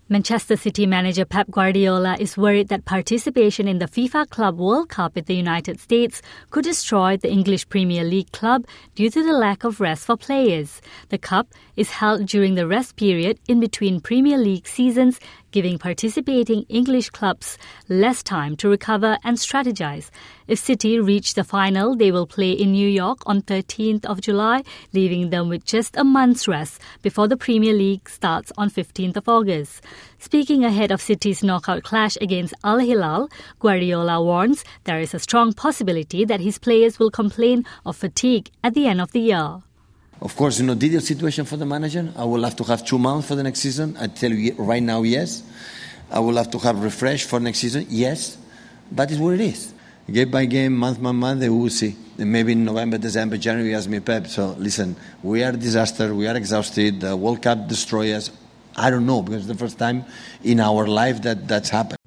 Manchester City manager Pep Guardiola is worried that participation in the FIFA Club World Cup in the United States could destroy the English Premier League club due to the lack of rest for players. The cup is held during the rest period in between Premier League seasons, giving participating English clubs less time to recover and strategize. If City reach the final, they will play in New York on 13th of July, leaving them with just a month's rest before the Premier League starts on 15th of August. Speaking ahead of City's knockout clash against Al Hilal, Guardiola warns there is a strong possibility that his players will complain of fatigue at the end of the year. Of course, ideal situation for the manager. I will have to have 2 months for the next season. I tell you right now, yes. I will have to have refresh for next season, yes. But it's what it is. Game by game, month by month, we will see. And maybe in November, December, January, ask me, Pep, so listen, we are a disaster, we are exhausted, the World Cup destroys us. I don't know, because it's the first time in our life that's happened.